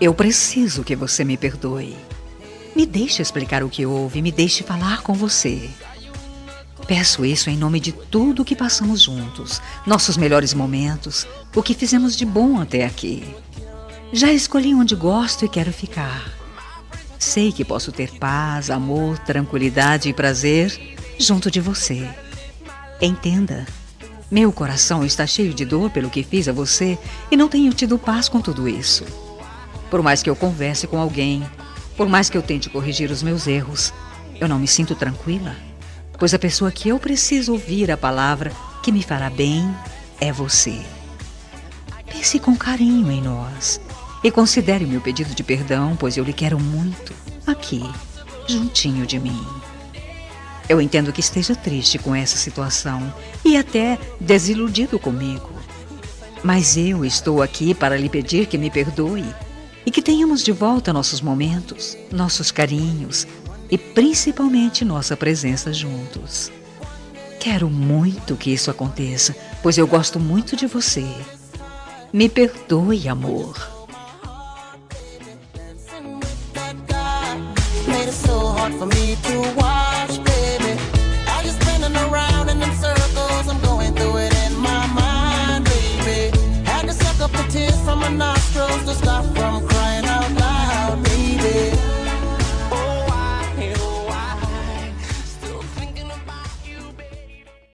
Eu preciso que você me perdoe. Me deixe explicar o que houve, me deixe falar com você. Peço isso em nome de tudo que passamos juntos, nossos melhores momentos, o que fizemos de bom até aqui. Já escolhi onde gosto e quero ficar. Sei que posso ter paz, amor, tranquilidade e prazer junto de você. Entenda, meu coração está cheio de dor pelo que fiz a você e não tenho tido paz com tudo isso. Por mais que eu converse com alguém, por mais que eu tente corrigir os meus erros, eu não me sinto tranquila, pois a pessoa que eu preciso ouvir a palavra que me fará bem é você. Pense com carinho em nós e considere o meu pedido de perdão, pois eu lhe quero muito, aqui, juntinho de mim. Eu entendo que esteja triste com essa situação e até desiludido comigo. Mas eu estou aqui para lhe pedir que me perdoe e que tenhamos de volta nossos momentos, nossos carinhos e principalmente nossa presença juntos. Quero muito que isso aconteça, pois eu gosto muito de você. Me perdoe, amor. Made it so hard for me to watch.